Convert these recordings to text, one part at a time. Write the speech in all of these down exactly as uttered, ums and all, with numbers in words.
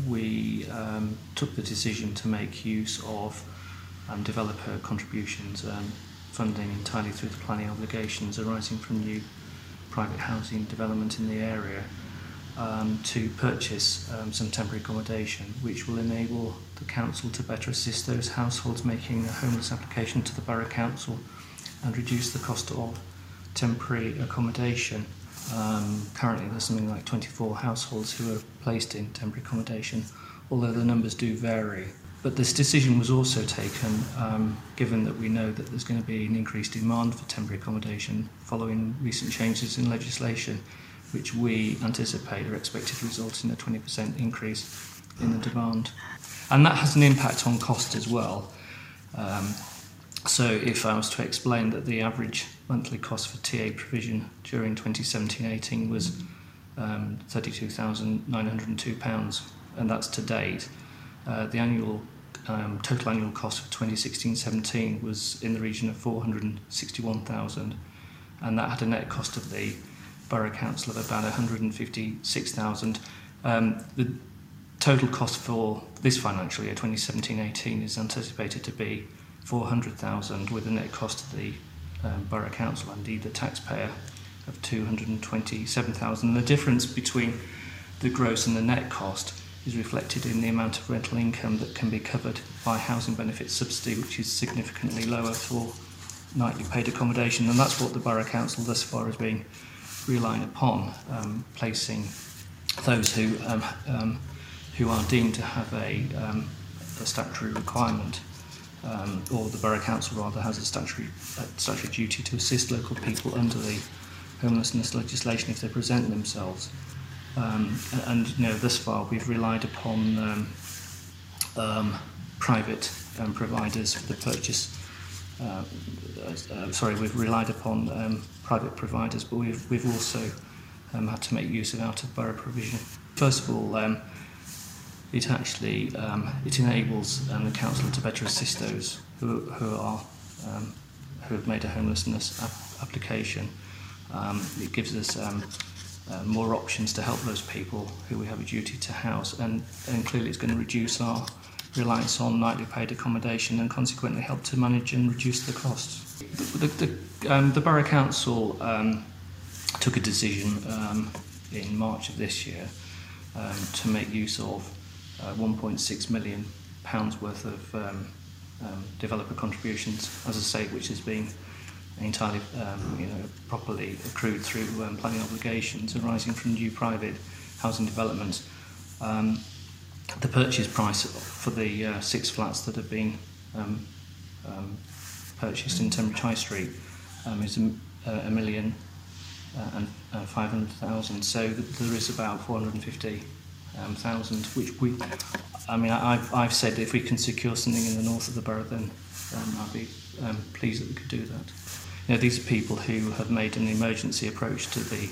we um, took the decision to make use of um, developer contributions, um, funding entirely through the planning obligations arising from new private housing development in the area, um, to purchase um, some temporary accommodation which will enable the council to better assist those households making a homeless application to the Borough Council and reduce the cost of temporary accommodation. Um, currently there's something like twenty-four households who are placed in temporary accommodation, although the numbers do vary. But this decision was also taken um, given that we know that there's going to be an increased demand for temporary accommodation following recent changes in legislation, which we anticipate are expected to result in a twenty percent increase in the demand. And that has an impact on cost as well. Um, so if I was to explain that the average monthly cost for T A provision during twenty seventeen eighteen was um, thirty-two thousand nine hundred and two pounds, and that's to date. Uh, the annual um, total annual cost for twenty sixteen seventeen was in the region of four hundred and sixty-one thousand, and that had a net cost of the Borough Council of about one hundred and fifty-six thousand. Um, the total cost for this financial year, twenty seventeen eighteen, is anticipated to be four hundred thousand, with a net cost to the um, Borough Council, indeed the taxpayer, of two hundred and twenty-seven thousand. The difference between the gross and the net cost is reflected in the amount of rental income that can be covered by housing benefit subsidy, which is significantly lower for nightly paid accommodation, and that's what the Borough Council thus far has been relying upon, um, placing those who um, um, who are deemed to have a, um, a statutory requirement, um, or the Borough Council rather has a statutory, a statutory duty to assist local people under the homelessness legislation if they present themselves. Um, and, you know, thus far we've relied upon um, um, private um, providers for the purchase. Uh, uh, sorry, we've relied upon um, private providers, but we've we've also um, had to make use of out of borough provision. First of all, um, it actually um, it enables um, the council to better assist those who who are um, who have made a homelessness ap application. Um, it gives us um, uh, more options to help those people who we have a duty to house, and, and clearly it's going to reduce our reliance on nightly paid accommodation and consequently help to manage and reduce the costs. The, the, the, um, the Borough Council um, took a decision um, in March of this year um, to make use of uh, one point six million pounds worth of um, um, developer contributions, as I say, which has been entirely um, you know, properly accrued through um, planning obligations arising from new private housing developments. Um, The purchase price for the uh, six flats that have been um, um, purchased in Tunbridge High Street um, is a, a million uh, and uh, five hundred thousand. So th there is about four hundred and fifty um, thousand, which we, I mean, I, I've, I've said if we can secure something in the north of the borough, then um, I'll be um, pleased that we could do that. You know, these are people who have made an emergency approach to the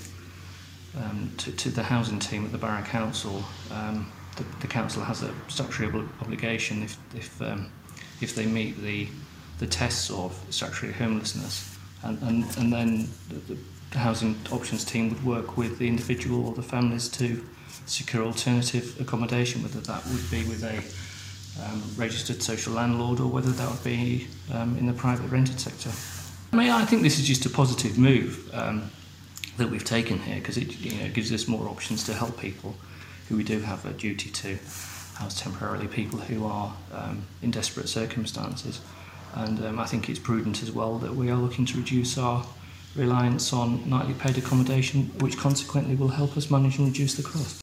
um, to, to the housing team at the Borough Council. Um, The, the council has a statutory ob obligation if if um, if they meet the the tests of statutory homelessness, and and, and then the, the housing options team would work with the individual or the families to secure alternative accommodation, whether that would be with a um, registered social landlord or whether that would be um, in the private rented sector. I mean, I think this is just a positive move um, that we've taken here, because it you know gives us more options to help people who we do have a duty to house temporarily, people who are um, in desperate circumstances. And um, I think it's prudent as well that we are looking to reduce our reliance on nightly paid accommodation, which consequently will help us manage and reduce the cost.